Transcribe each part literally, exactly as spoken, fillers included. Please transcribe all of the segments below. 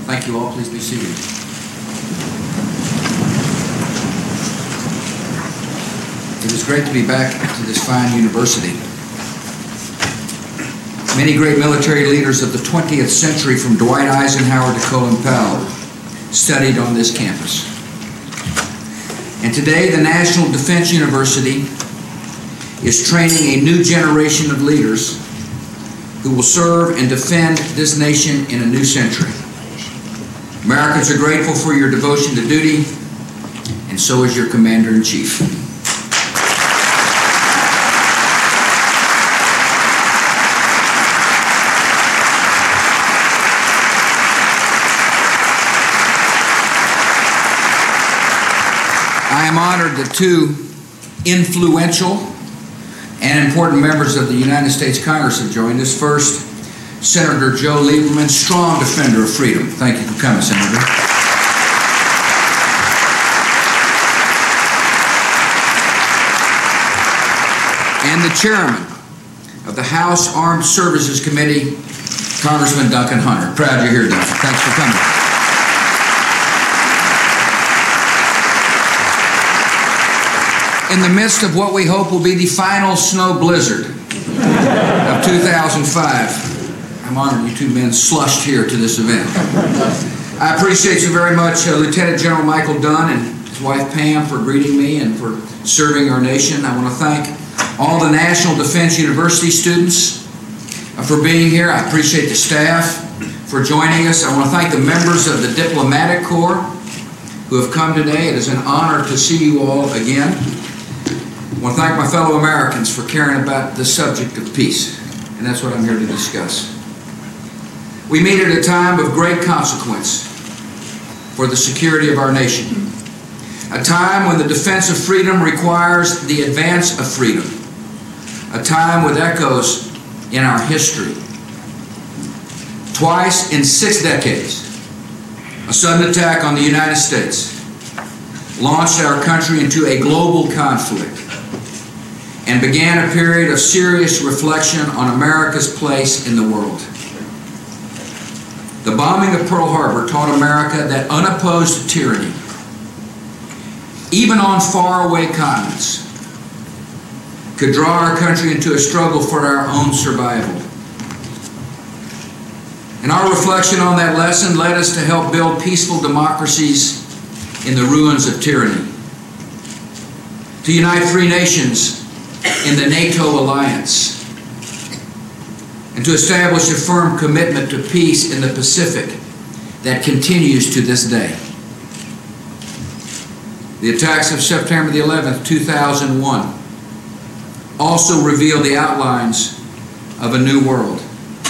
Thank you all. Please be seated. It is great to be back to this fine university. Many great military leaders of the twentieth century, from Dwight Eisenhower to Colin Powell, studied on this campus. And today, the National Defense University is training a new generation of leaders who will serve and defend this nation in a new century. Americans are grateful for your devotion to duty, and so is your Commander-in-Chief. I am honored that two influential and important members of the United States Congress have joined us. First, Senator Joe Lieberman, strong defender of freedom. Thank you for coming, Senator. And the chairman of the House Armed Services Committee, Congressman Duncan Hunter. Proud you're here, Duncan. Thanks for coming. In the midst of what we hope will be the final snow blizzard of two thousand five, I'm honored you two men slushed here to this event. I appreciate you very much, uh, Lieutenant General Michael Dunn and his wife Pam, for greeting me and for serving our nation. I want to thank all the National Defense University students uh, for being here. I appreciate the staff for joining us. I want to thank the members of the Diplomatic Corps who have come today. It is an honor to see you all again. I want to thank my fellow Americans for caring about the subject of peace, and that's what I'm here to discuss. We meet at a time of great consequence for the security of our nation, a time when the defense of freedom requires the advance of freedom, a time with echoes in our history. Twice in six decades, a sudden attack on the United States launched our country into a global conflict and began a period of serious reflection on America's place in the world. The bombing of Pearl Harbor taught America that unopposed tyranny, even on faraway continents, could draw our country into a struggle for our own survival. And our reflection on that lesson led us to help build peaceful democracies in the ruins of tyranny, to unite free nations in the NATO alliance, and to establish a firm commitment to peace in the Pacific that continues to this day. The attacks of September the eleventh, two thousand one also revealed the outlines of a new world.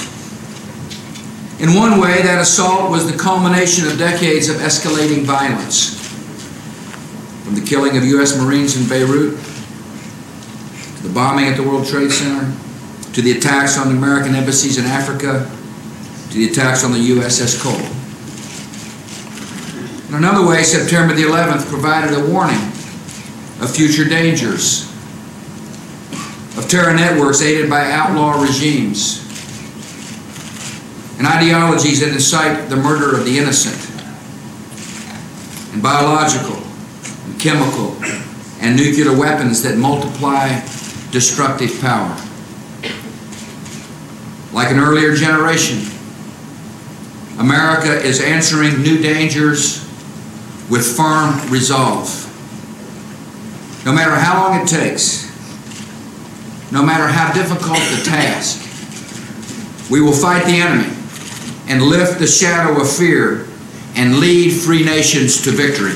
In one way, that assault was the culmination of decades of escalating violence, from the killing of U S Marines in Beirut, to the bombing at the World Trade Center, to the attacks on the American embassies in Africa, to the attacks on the U S S Cole. In another way, September the eleventh provided a warning of future dangers, of terror networks aided by outlaw regimes, and ideologies that incite the murder of the innocent, and biological, and chemical, and nuclear weapons that multiply destructive power. Like an earlier generation, America is answering new dangers with firm resolve. No matter how long it takes, no matter how difficult the task, we will fight the enemy and lift the shadow of fear and lead free nations to victory.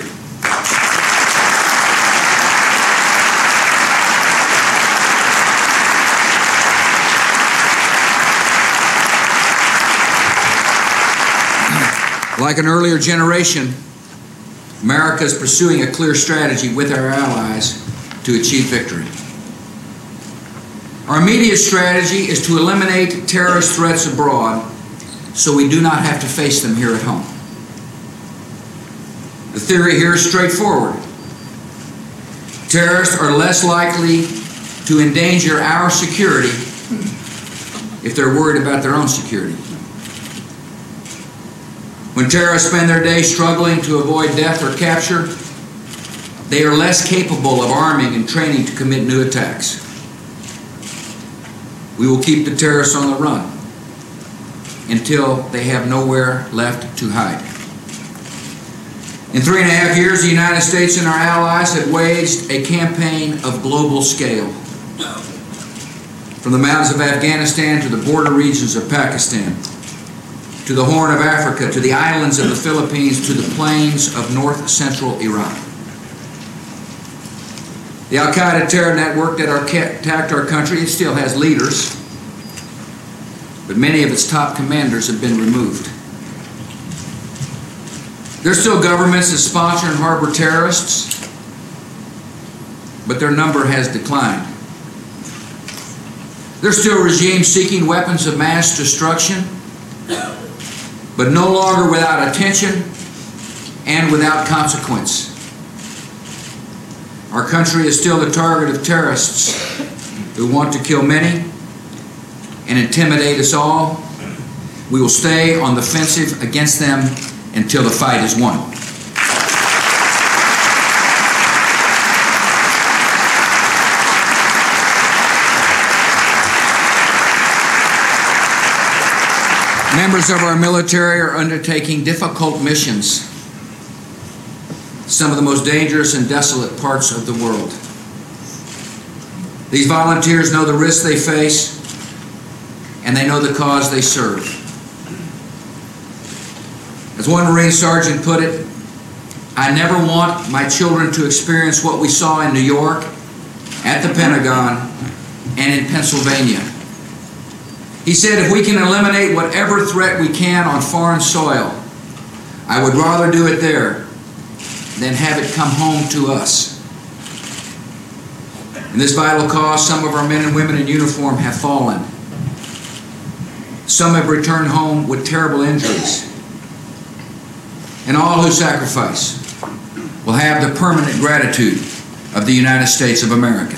Like an earlier generation, America is pursuing a clear strategy with our allies to achieve victory. Our immediate strategy is to eliminate terrorist threats abroad so we do not have to face them here at home. The theory here is straightforward. Terrorists are less likely to endanger our security if they're worried about their own security. When terrorists spend their day struggling to avoid death or capture, they are less capable of arming and training to commit new attacks. We will keep the terrorists on the run until they have nowhere left to hide. In three and a half years, the United States and our allies have waged a campaign of global scale. From the mountains of Afghanistan to the border regions of Pakistan, to the Horn of Africa, to the islands of the Philippines, to the plains of north-central Iran. The Al-Qaeda terror network that attacked our country still has leaders, but many of its top commanders have been removed. There are still governments that sponsor and harbor terrorists, but their number has declined. There are still regimes seeking weapons of mass destruction, but no longer without attention and without consequence. Our country is still the target of terrorists who want to kill many and intimidate us all. We will stay on the offensive against them until the fight is won. Members of our military are undertaking difficult missions, some of the most dangerous and desolate parts of the world. These volunteers know the risks they face, and they know the cause they serve. As one Marine sergeant put it, I never want my children to experience what we saw in New York, at the Pentagon, and in Pennsylvania. He said, if we can eliminate whatever threat we can on foreign soil, I would rather do it there than have it come home to us. In this vital cause, some of our men and women in uniform have fallen. Some have returned home with terrible injuries. And all who sacrifice will have the permanent gratitude of the United States of America.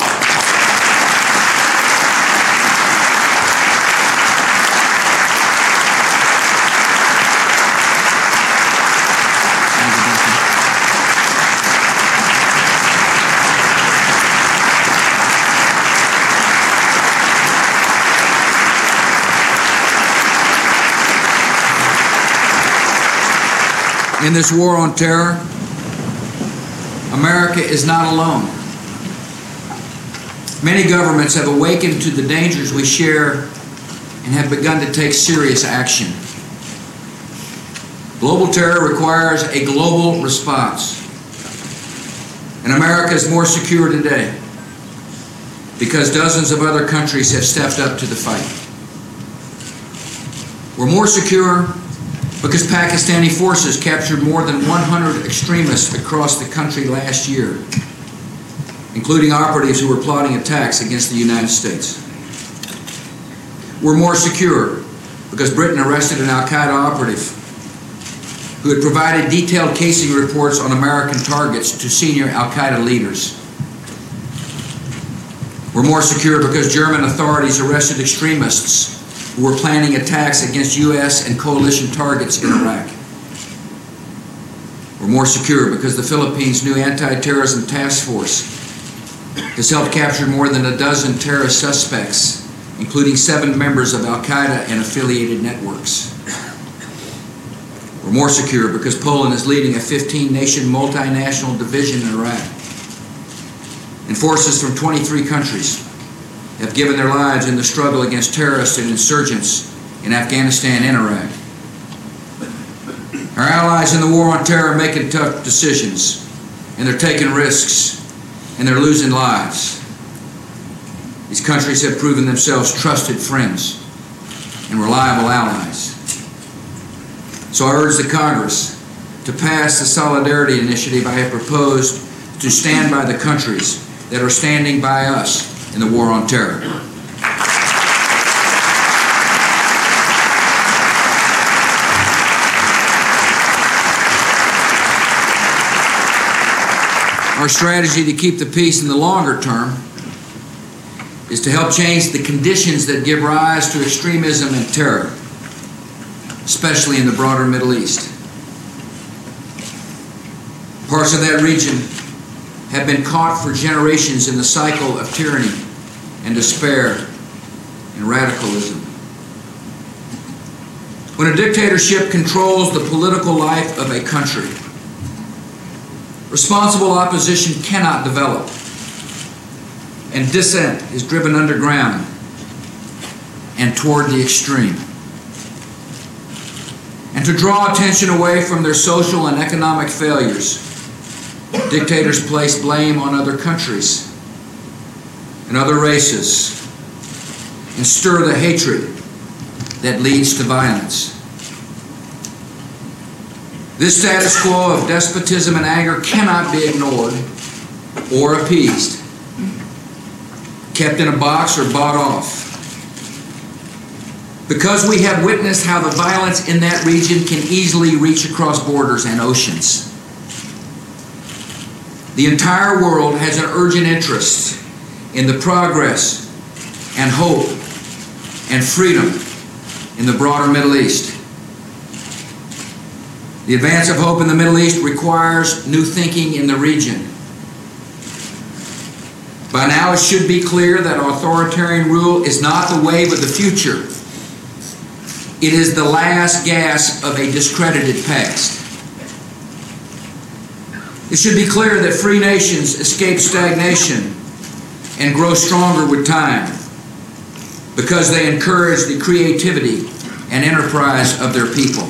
In this war on terror, America is not alone. Many governments have awakened to the dangers we share and have begun to take serious action. Global terror requires a global response. And America is more secure today because dozens of other countries have stepped up to the fight. We're more secure because Pakistani forces captured more than one hundred extremists across the country last year, including operatives who were plotting attacks against the United States. We're more secure because Britain arrested an Al-Qaeda operative who had provided detailed casing reports on American targets to senior Al-Qaeda leaders. We're more secure because German authorities arrested extremists who were planning attacks against U S and coalition targets in Iraq. We're more secure because the Philippines' new anti-terrorism task force has helped capture more than a dozen terrorist suspects, including seven members of Al-Qaeda and affiliated networks. We're more secure because Poland is leading a fifteen-nation multinational division in Iraq. And forces from twenty-three countries have given their lives in the struggle against terrorists and insurgents in Afghanistan and Iraq. Our allies in the war on terror are making tough decisions, and they're taking risks, and they're losing lives. These countries have proven themselves trusted friends and reliable allies. So I urge the Congress to pass the Solidarity Initiative I have proposed to stand by the countries that are standing by us in the war on terror. Our strategy to keep the peace in the longer term is to help change the conditions that give rise to extremism and terror. especially in the broader Middle East. Parts of that region have been caught for generations in the cycle of tyranny and despair and radicalism. When a dictatorship controls the political life of a country, responsible opposition cannot develop, and dissent is driven underground and toward the extreme. And to draw attention away from their social and economic failures, dictators place blame on other countries and other races and stir the hatred that leads to violence. This status quo of despotism and anger cannot be ignored or appeased, kept in a box or bought off. Because we have witnessed how the violence in that region can easily reach across borders and oceans. The entire world has an urgent interest in the progress and hope and freedom in the broader Middle East. The advance of hope in the Middle East requires new thinking in the region. By now it should be clear that authoritarian rule is not the wave of the future. It is the last gasp of a discredited past. It should be clear that free nations escape stagnation and grow stronger with time because they encourage the creativity and enterprise of their people.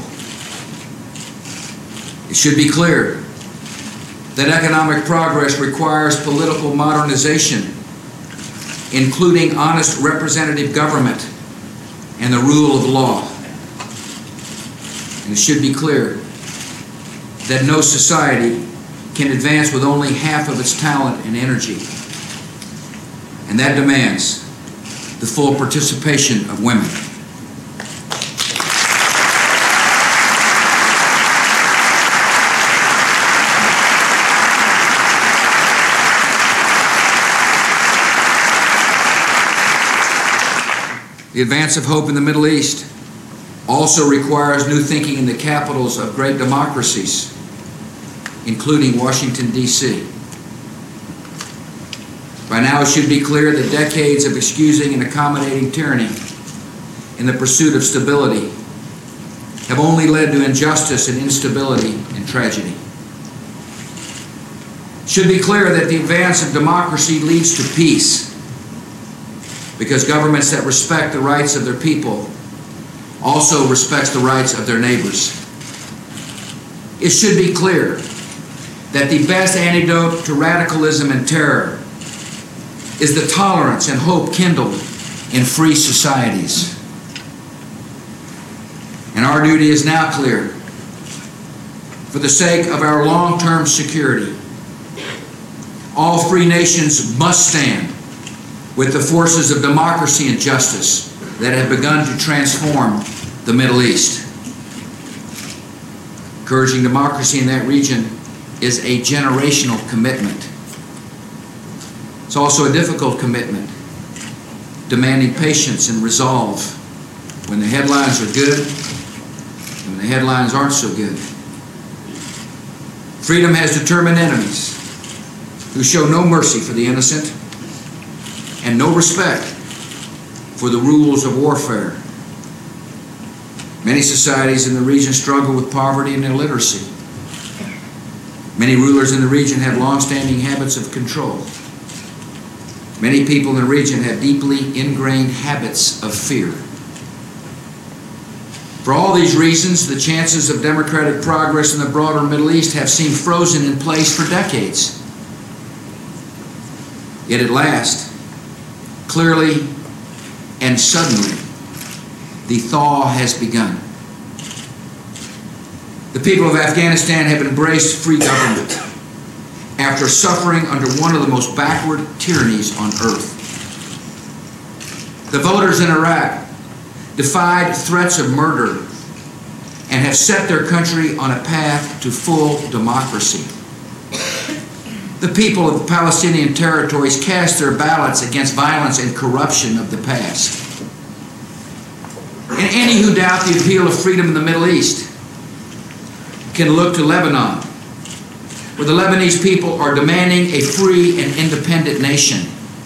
It should be clear that economic progress requires political modernization, including honest representative government and the rule of law. And it should be clear that no society can advance with only half of its talent and energy. And that demands the full participation of women. The advance of hope in the Middle East also requires new thinking in the capitals of great democracies, including Washington, D C By now it should be clear that decades of excusing and accommodating tyranny in the pursuit of stability have only led to injustice and instability and tragedy. It should be clear that the advance of democracy leads to peace, because governments that respect the rights of their people also respects the rights of their neighbors. It should be clear that the best antidote to radicalism and terror is the tolerance and hope kindled in free societies. And our duty is now clear. For the sake of our long-term security, all free nations must stand with the forces of democracy and justice that have begun to transform the Middle East. Encouraging democracy in that region is a generational commitment. It's also a difficult commitment, demanding patience and resolve when the headlines are good and when the headlines aren't so good. Freedom has determined enemies who show no mercy for the innocent and no respect for the rules of warfare. Many societies in the region struggle with poverty and illiteracy. Many rulers in the region have long-standing habits of control. Many people in the region have deeply ingrained habits of fear. For all these reasons, the chances of democratic progress in the broader Middle East have seemed frozen in place for decades. Yet at last, clearly and suddenly, the thaw has begun. The people of Afghanistan have embraced free government after suffering under one of the most backward tyrannies on earth. The voters in Iraq defied threats of murder and have set their country on a path to full democracy. The people of the Palestinian territories cast their ballots against violence and corruption of the past. And any who doubt the appeal of freedom in the Middle East can look to Lebanon, where the Lebanese people are demanding a free and independent nation.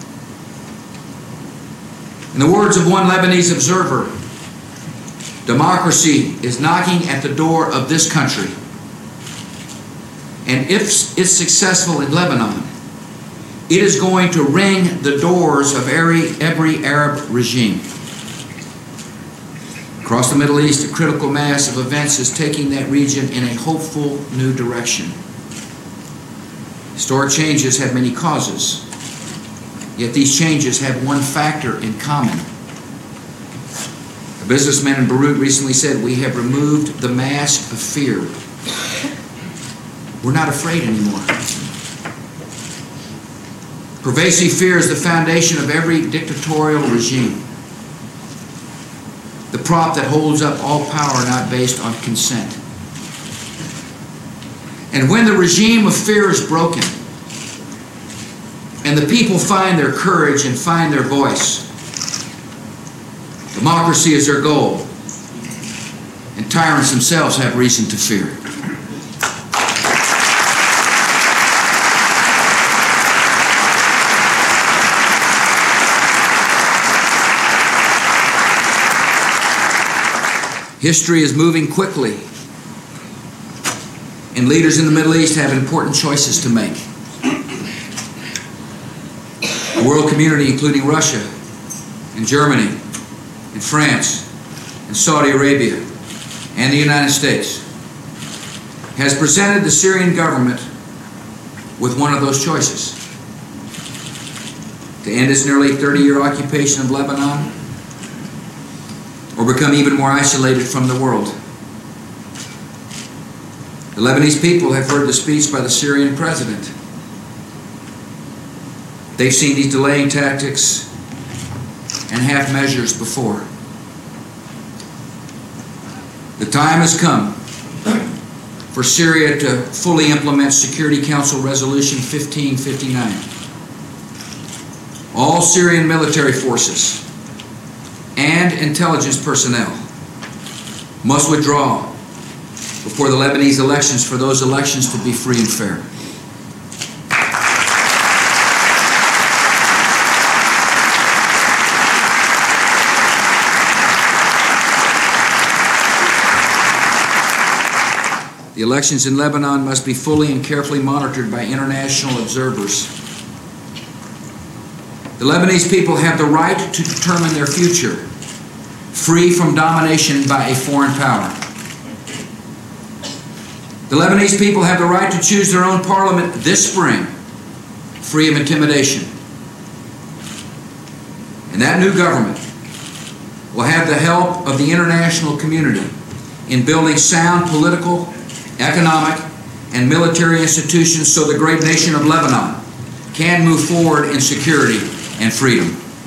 In the words of one Lebanese observer, democracy is knocking at the door of this country. And if it's successful in Lebanon, it is going to ring the doors of every, every Arab regime. Across the Middle East, a critical mass of events is taking that region in a hopeful new direction. Historic changes have many causes, yet these changes have one factor in common. A businessman in Beirut recently said, "We have removed the mask of fear. We're not afraid anymore." Pervasive fear is the foundation of every dictatorial regime. The prop that holds up all power not based on consent. And when the regime of fear is broken, and the people find their courage and find their voice, democracy is their goal, and tyrants themselves have reason to fear. History is moving quickly, and leaders in the Middle East have important choices to make. The world community, including Russia and Germany and France and Saudi Arabia and the United States, has presented the Syrian government with one of those choices: to end its nearly thirty-year occupation of Lebanon, or become even more isolated from the world. The Lebanese people have heard the speech by the Syrian president. They've seen these delaying tactics and half measures before. The time has come for Syria to fully implement Security Council Resolution fifteen fifty-nine. All Syrian military forces and intelligence personnel must withdraw before the Lebanese elections, for those elections to be free and fair. The elections in Lebanon must be fully and carefully monitored by international observers. The Lebanese people have the right to determine their future, free from domination by a foreign power. The Lebanese people have the right to choose their own parliament this spring, free of intimidation. And that new government will have the help of the international community in building sound political, economic, and military institutions so the great nation of Lebanon can move forward in security and freedom.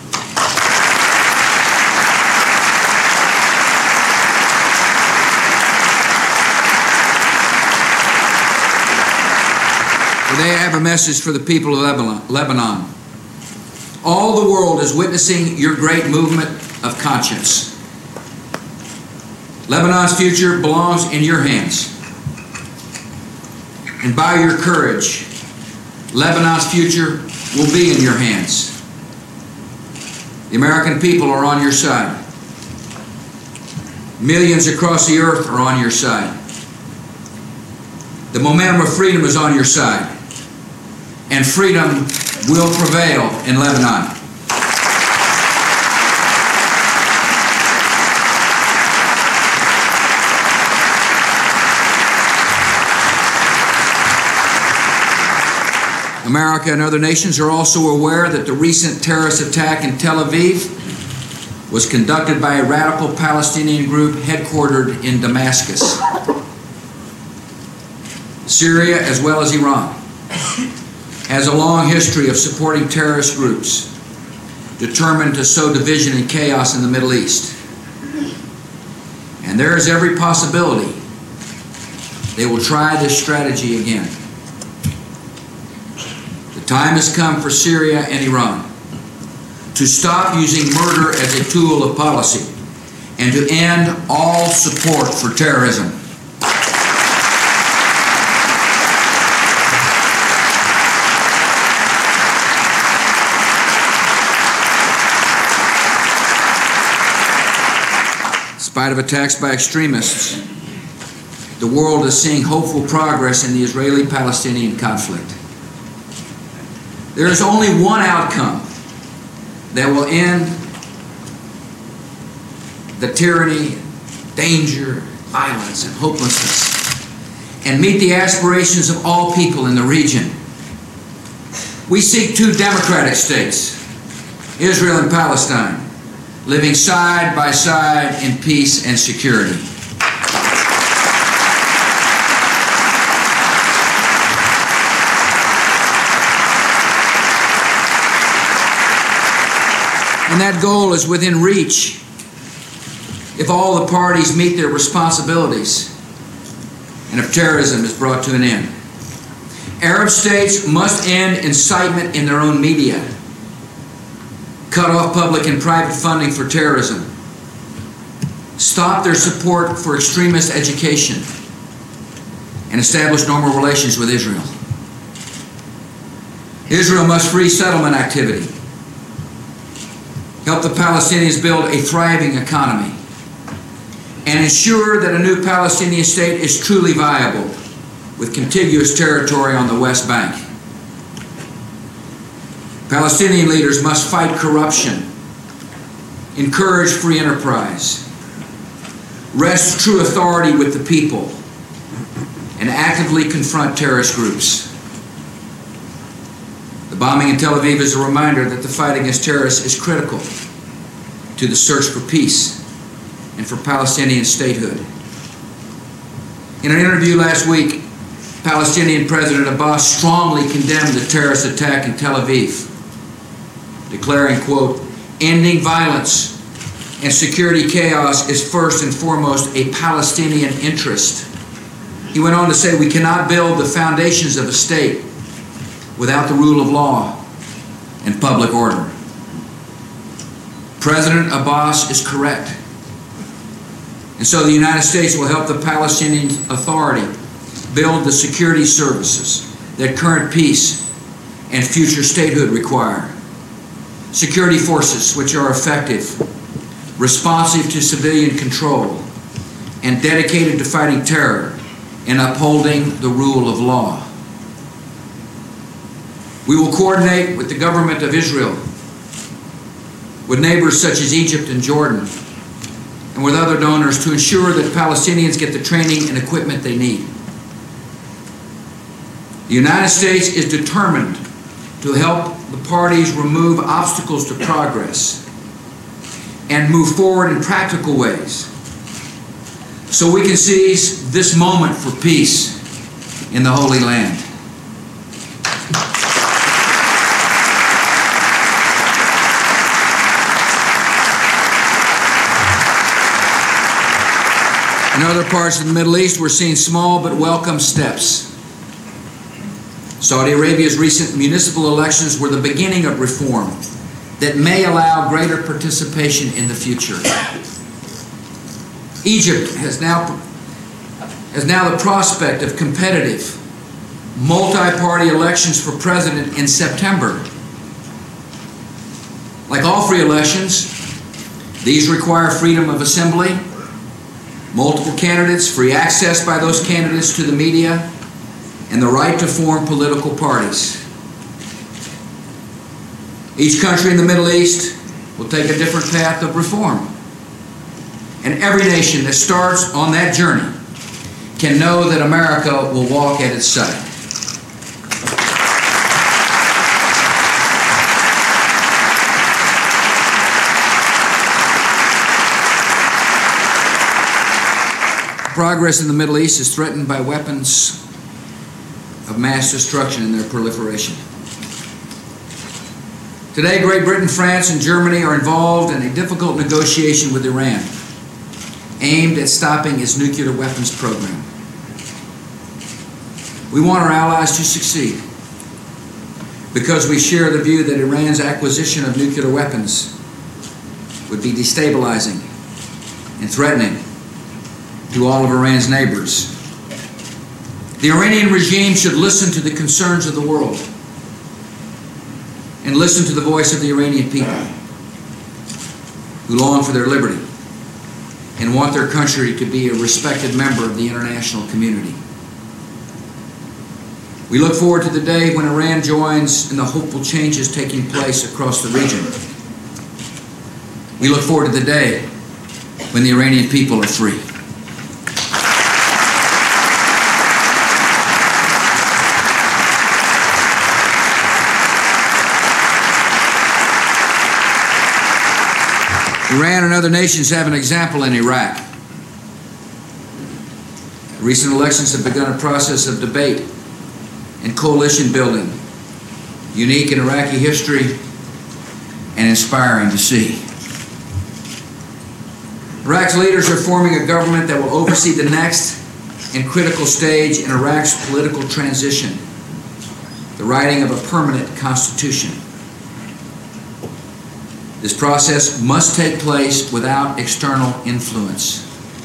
Today I have a message for the people of Lebanon. All the world is witnessing your great movement of conscience. Lebanon's future belongs in your hands. And by your courage, Lebanon's future will be in your hands. The American people are on your side. Millions across the earth are on your side. The momentum of freedom is on your side. And freedom will prevail in Lebanon. America and other nations are also aware that the recent terrorist attack in Tel Aviv was conducted by a radical Palestinian group headquartered in Damascus. Syria, as well as Iran, has a long history of supporting terrorist groups determined to sow division and chaos in the Middle East. And there is every possibility they will try this strategy again. The time has come for Syria and Iran to stop using murder as a tool of policy and to end all support for terrorism. In spite of attacks by extremists, the world is seeing hopeful progress in the Israeli-Palestinian conflict. There is only one outcome that will end the tyranny, danger, violence, and hopelessness, and meet the aspirations of all people in the region. We seek two democratic states, Israel and Palestine, living side by side in peace and security. And that goal is within reach if all the parties meet their responsibilities and if terrorism is brought to an end. Arab states must end incitement in their own media, cut off public and private funding for terrorism, stop their support for extremist education, and establish normal relations with Israel. Israel must free settlement activity, help the Palestinians build a thriving economy, and ensure that a new Palestinian state is truly viable with contiguous territory on the West Bank. Palestinian leaders must fight corruption, encourage free enterprise, wrest true authority with the people, and actively confront terrorist groups. The bombing in Tel Aviv is a reminder that the fight against terrorists is critical to the search for peace and for Palestinian statehood. In an interview last week, Palestinian President Abbas strongly condemned the terrorist attack in Tel Aviv, declaring, quote, "Ending violence and security chaos is first and foremost a Palestinian interest." He went on to say, "We cannot build the foundations of a state without the rule of law and public order." President Abbas is correct. And so the United States will help the Palestinian Authority build the security services that current peace and future statehood require. Security forces which are effective, responsive to civilian control, and dedicated to fighting terror and upholding the rule of law. We will coordinate with the government of Israel, with neighbors such as Egypt and Jordan, and with other donors to ensure that Palestinians get the training and equipment they need. The United States is determined to help the parties remove obstacles to progress and move forward in practical ways so we can seize this moment for peace in the Holy Land. In other parts of the Middle East, we're seeing small but welcome steps. Saudi Arabia's recent municipal elections were the beginning of reform that may allow greater participation in the future. Egypt has now, has now the prospect of competitive, multi-party elections for president in September. Like all free elections, these require freedom of assembly, multiple candidates, free access by those candidates to the media, and the right to form political parties. Each country in the Middle East will take a different path of reform. And every nation that starts on that journey can know that America will walk at its side. Progress in the Middle East is threatened by weapons of mass destruction and their proliferation. Today, Great Britain, France, and Germany are involved in a difficult negotiation with Iran, aimed at stopping its nuclear weapons program. We want our allies to succeed because we share the view that Iran's acquisition of nuclear weapons would be destabilizing and threatening to all of Iran's neighbors. The Iranian regime should listen to the concerns of the world and listen to the voice of the Iranian people who long for their liberty and want their country to be a respected member of the international community. We look forward to the day when Iran joins in the hopeful changes taking place across the region. We look forward to the day when the Iranian people are free. Iran and other nations have an example in Iraq. Recent elections have begun a process of debate and coalition building, unique in Iraqi history and inspiring to see. Iraq's leaders are forming a government that will oversee the next and critical stage in Iraq's political transition, the writing of a permanent constitution. This process must take place without external influence.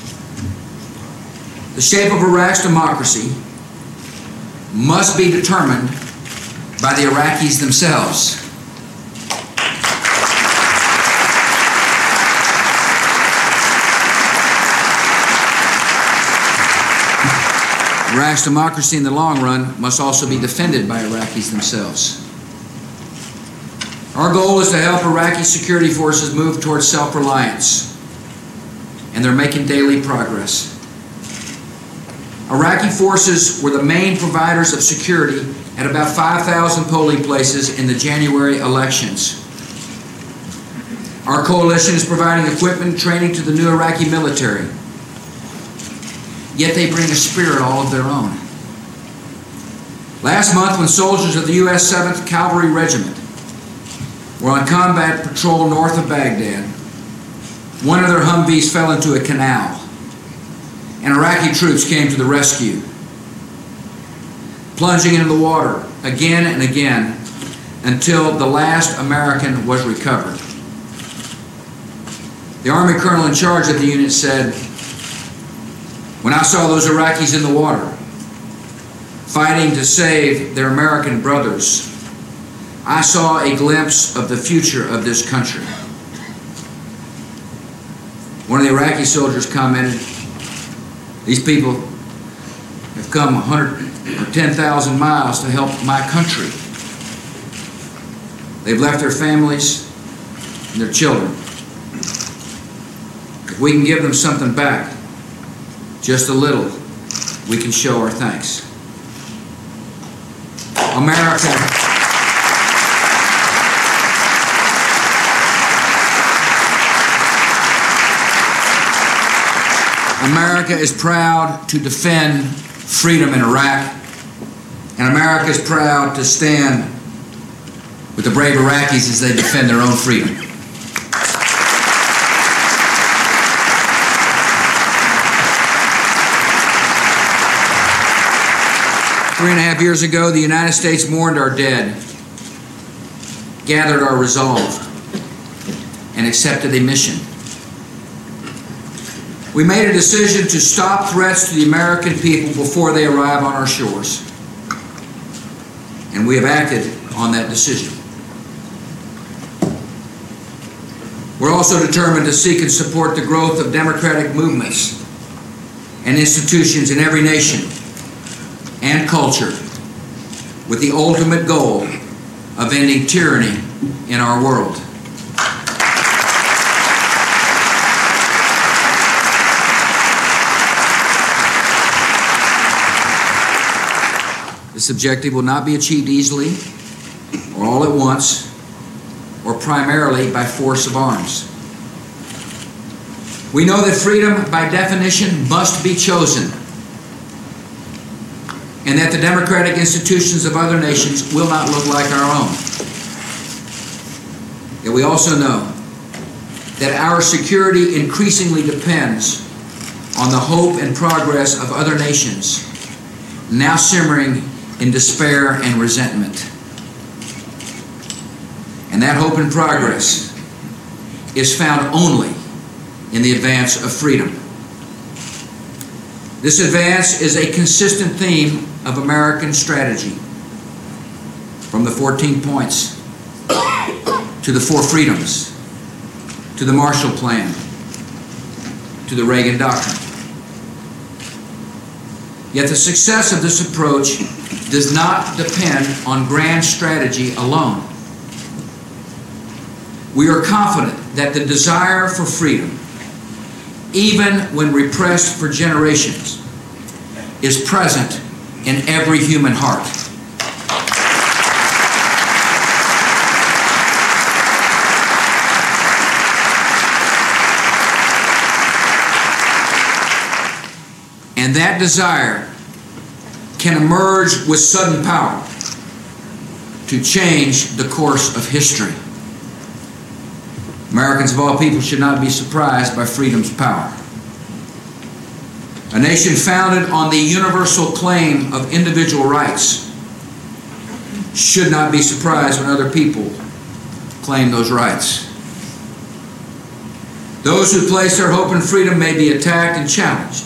The shape of Iraq's democracy must be determined by the Iraqis themselves. Iraq's democracy in the long run must also be defended by Iraqis themselves. Our goal is to help Iraqi security forces move towards self-reliance, and they're making daily progress. Iraqi forces were the main providers of security at about five thousand polling places in the January elections. Our coalition is providing equipment and training to the new Iraqi military, yet they bring a spirit all of their own. Last month, when soldiers of the U S seventh Cavalry Regiment were on combat patrol north of Baghdad, one of their Humvees fell into a canal, and Iraqi troops came to the rescue, plunging into the water again and again until the last American was recovered. The Army colonel in charge of the unit said, "When I saw those Iraqis in the water, fighting to save their American brothers, I saw a glimpse of the future of this country." One of the Iraqi soldiers commented, "These people have come one hundred ten thousand miles to help my country. They've left their families and their children. If we can give them something back, just a little, we can show our thanks." America America is proud to defend freedom in Iraq, and America is proud to stand with the brave Iraqis as they defend their own freedom. Three and a half years ago, the United States mourned our dead, gathered our resolve, and accepted a mission. We made a decision to stop threats to the American people before they arrive on our shores, and we have acted on that decision. We're also determined to seek and support the growth of democratic movements and institutions in every nation and culture, with the ultimate goal of ending tyranny in our world. This objective will not be achieved easily, or all at once, or primarily by force of arms. We know that freedom, by definition, must be chosen, and that the democratic institutions of other nations will not look like our own. Yet we also know that our security increasingly depends on the hope and progress of other nations, now simmering in despair and resentment. And that hope and progress is found only in the advance of freedom. This advance is a consistent theme of American strategy, from the fourteen points to the four freedoms, to the Marshall Plan, to the Reagan Doctrine. Yet the success of this approach does not depend on grand strategy alone. We are confident that the desire for freedom, even when repressed for generations, is present in every human heart. And that desire can emerge with sudden power to change the course of history. Americans of all people should not be surprised by freedom's power. A nation founded on the universal claim of individual rights should not be surprised when other people claim those rights. Those who place their hope in freedom may be attacked and challenged,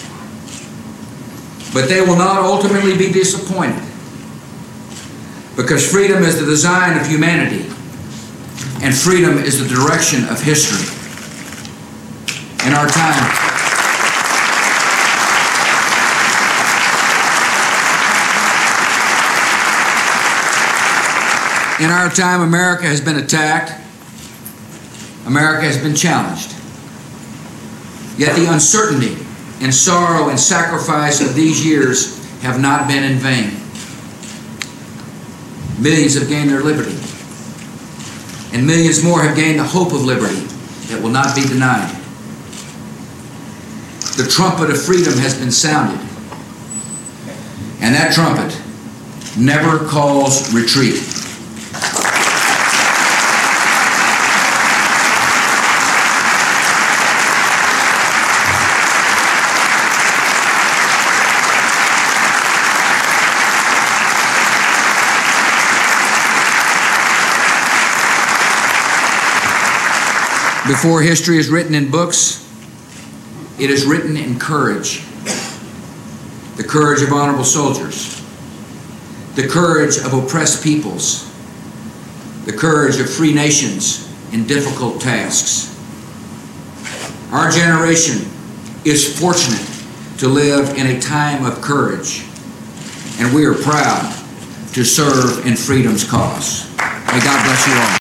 but they will not ultimately be disappointed, because freedom is the design of humanity, and freedom is the direction of history. In our time, in our time, America has been attacked. America has been challenged. Yet the uncertainty and sorrow and sacrifice of these years have not been in vain. Millions have gained their liberty, and millions more have gained the hope of liberty that will not be denied. The trumpet of freedom has been sounded, and that trumpet never calls retreat. Before history is written in books, it is written in courage. The courage of honorable soldiers, the courage of oppressed peoples, the courage of free nations in difficult tasks. Our generation is fortunate to live in a time of courage, and we are proud to serve in freedom's cause. May God bless you all.